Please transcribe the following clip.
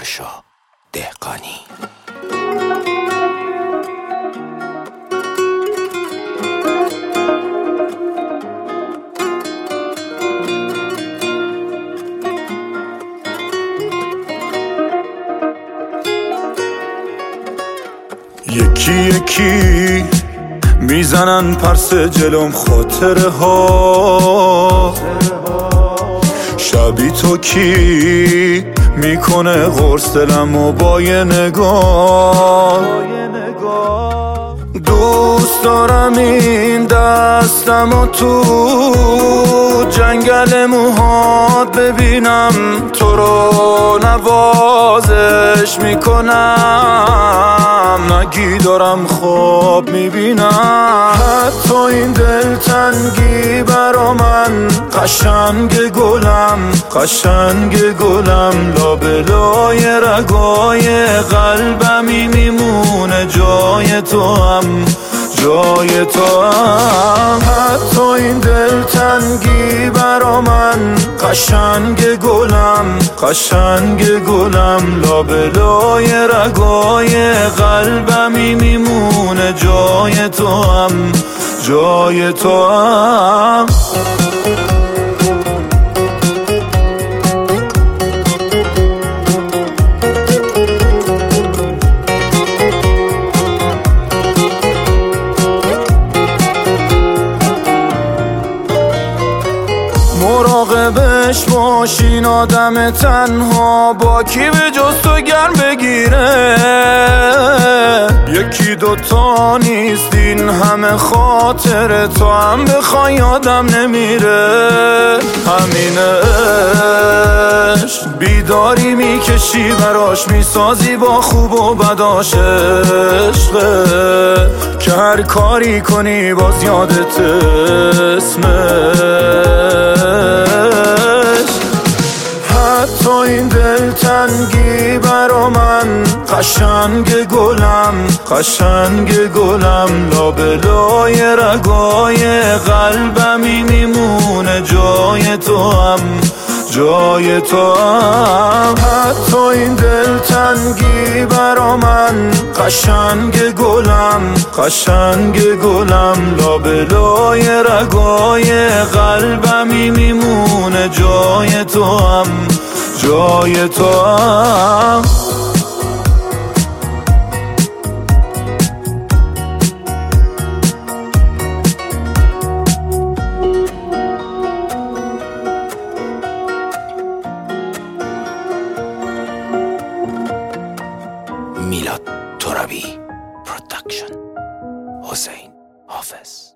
آرشا دهقانی. یکی یکی میزنن پرس جلوم خاطره ها، شبی تو کی میکنه قرص دلمو با یه نگاه. دوست دارم این دستمو تو جنگل موهات ببینم، تو رو نوازش میکنم، نگی دارم خواب میبینم. حتی این دلتنگی برا من قشنگ گلم، لابلای رگای قلبمی میمونه جای تو هم. حتی این دلتنگی برا من قشنگ گلم، لابلای رگای قلبمی میمونه جای تو هم. مراقبش باشین آدم تنها با کی به جز تو گرم بگیره. یکی دوتا نیست این همه خاطر تو هم بخوای یادم نمیره. همینش بیداری میکشی براش میسازی با خوب و بداش عشقه، که هر کاری کنی باز یادت اسمش. حتی این دلتنگی برا من قشنگ گلم، لابلای رگای قلبمی میمونه جای تو هم. حتی این دلتنگی برا من قشنگ گلم، لابلای رگای قلبمی میمونه جای تو هم. میلاد ترابی پروداکشن، حسین حافظ.